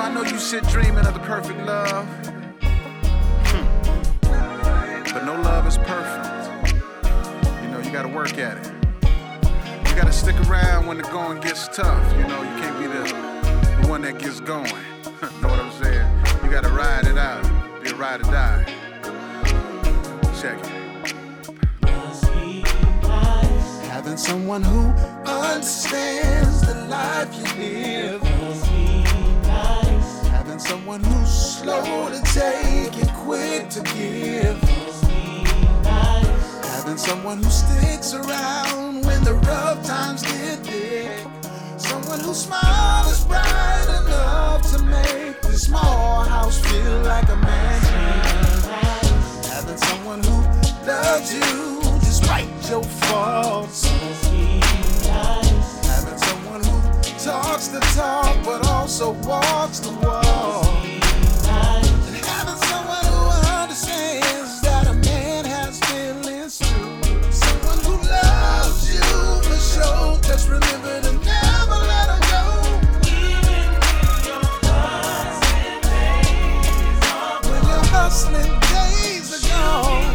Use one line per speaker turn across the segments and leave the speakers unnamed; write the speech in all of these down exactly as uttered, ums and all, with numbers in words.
I know you sit dreaming of the perfect love. Hmm. But no love is perfect. You know, you gotta work at it. You gotta stick around when the going gets tough. You know, you can't be the, the one that gets going. Know what I'm saying? You gotta ride it out. Be a ride or die. Check it.
Having someone who understands the life you live. Having someone who's slow to take and quick to give. Having someone who sticks around when the rough times get thick. Someone whose smile is bright enough to make the small house feel like a mansion. Having someone who loves you despite your faults. Having someone who talks the talk but also walks the walk. And having someone who understands that a man has feelings too. Someone who loves you for sure. Just remember to never let them go. When your hustling days are gone,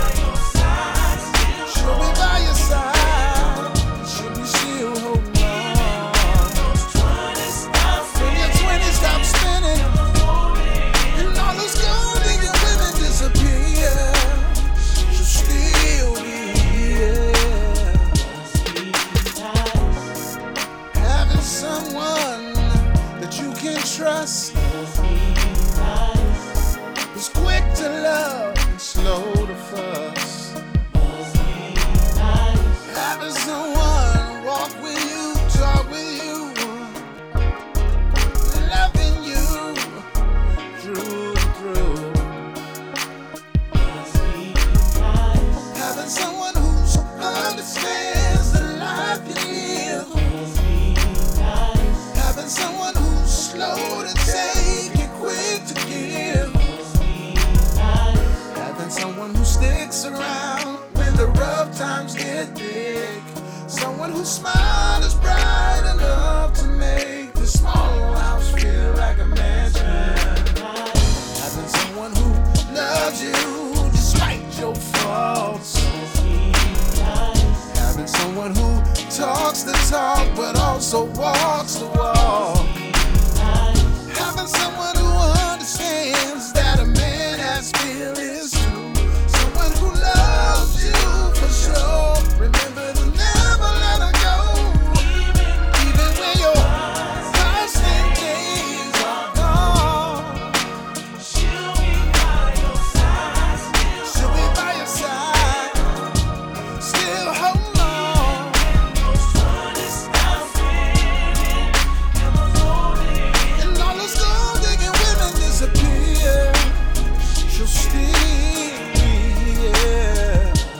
she'll be by your side. She'll be still holding on. When your twenties stop spinning and all those gold-digging women disappear, she'll still be here. Having someone that you can trust, who's quick to love and slow to fuss. Having someone walk with you, talk with you, loving you through and through. Having someone who understands the life you live. Having someone who's slow to take and quick to give. Having someone who sticks around when the rough times get thick. Someone whose smile is bright enough to make the small house feel like a mansion. Having someone who loves you despite your faults. Having someone who talks the talk but also walks the walk. Having someone who understands that a man has feelings too. Someone who loves you for sure. Remember to never let her go. Even when your hustling days are gone, she'll be by your side. She'll be by your side. Still hold on. And all those gold-digging women disappear, she'll still be here.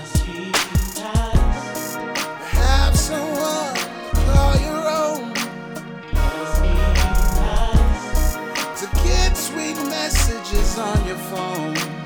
Have someone call your own to get sweet messages on your phone.